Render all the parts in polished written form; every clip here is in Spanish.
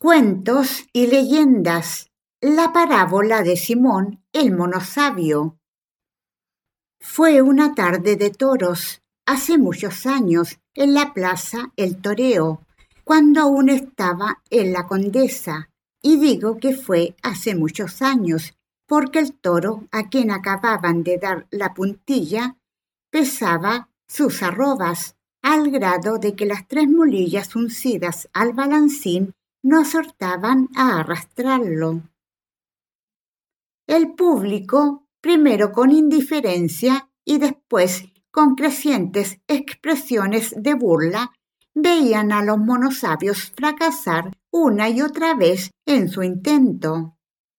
Cuentos y leyendas. La parábola de Simón el monosabio. Fue una tarde de toros, hace muchos años, en la plaza El Toreo, cuando aún estaba en la Condesa. Y digo que fue hace muchos años, porque el toro a quien acababan de dar la puntilla pesaba sus arrobas, al grado de que las 3 mulillas uncidas al balancín no acertaban a arrastrarlo. El público, primero con indiferencia y después con crecientes expresiones de burla, veían a los monosabios fracasar una y otra vez en su intento.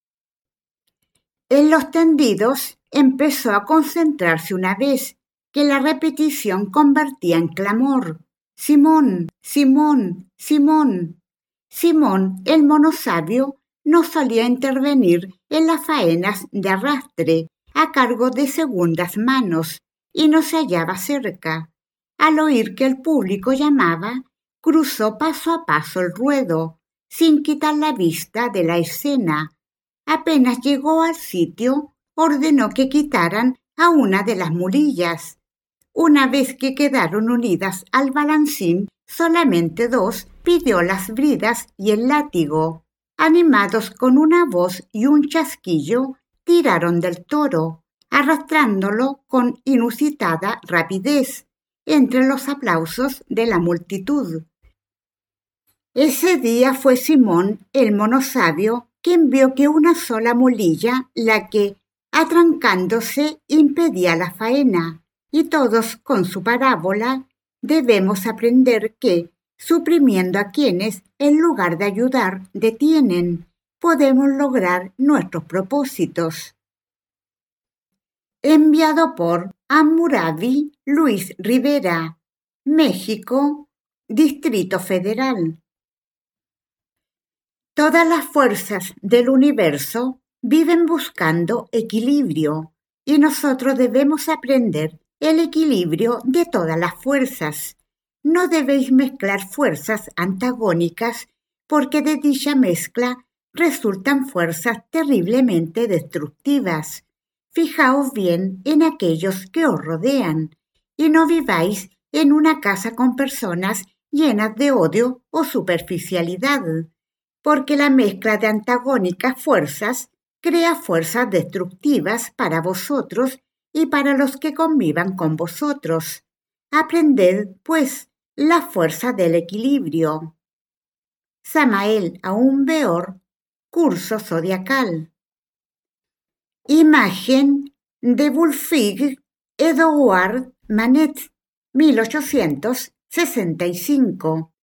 En los tendidos empezó a concentrarse una vez que la repetición convertía en clamor. ¡Simón! ¡Simón! ¡Simón! Simón, el monosabio, no solía intervenir en las faenas de arrastre a cargo de segundas manos y no se hallaba cerca. Al oír que el público llamaba, cruzó paso a paso el ruedo, sin quitar la vista de la escena. Apenas llegó al sitio, ordenó que quitaran a una de las mulillas. Una vez que quedaron unidas al balancín, solamente 2, pidió las bridas y el látigo. Animados con una voz y un chasquillo, tiraron del toro, arrastrándolo con inusitada rapidez, entre los aplausos de la multitud. Ese día fue Simón el monosabio quien vio que una sola mulilla, la que, atrancándose, impedía la faena. Y todos, con su parábola, debemos aprender que, suprimiendo a quienes, en lugar de ayudar, detienen, podemos lograr nuestros propósitos. Enviado por Hammurabi Luis Rivera, México, Distrito Federal. Todas las fuerzas del universo viven buscando equilibrio y nosotros debemos aprender el equilibrio de todas las fuerzas. No debéis mezclar fuerzas antagónicas porque de dicha mezcla resultan fuerzas terriblemente destructivas. Fijaos bien en aquellos que os rodean y no viváis en una casa con personas llenas de odio o superficialidad, porque la mezcla de antagónicas fuerzas crea fuerzas destructivas para vosotros y para los que convivan con vosotros. Aprended, pues, la fuerza del equilibrio. Samael Aún Weor, curso zodiacal. Imagen de Wulfig Edouard Manet, 1865.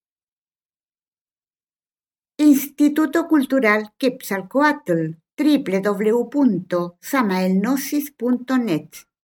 Instituto Cultural Quetzalcóatl, www.samaelgnosis.net